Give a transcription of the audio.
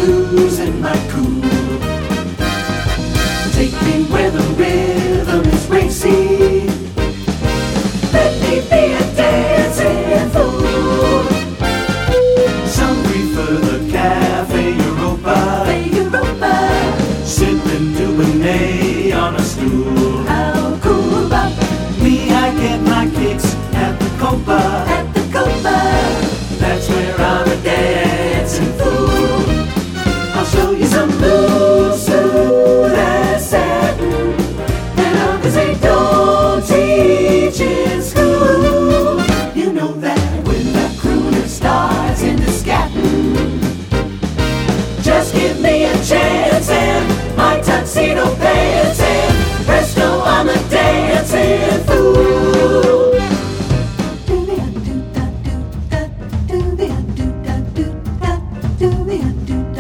losing my cool. Take me where the rhythm is racy. Let me be a dancing fool. Some prefer the Cafe Europa, sipping Dubonnet on a stool. How cool about Me, I get my kicks at the Copa. That's where I'm a dancing fool. I'll show you some moves, smooth as satin, and others they don't teach in school. You know that when the crooner starts into scatting, just give me a chance and my tuxedo pants, and presto, I'm a dancing fool. do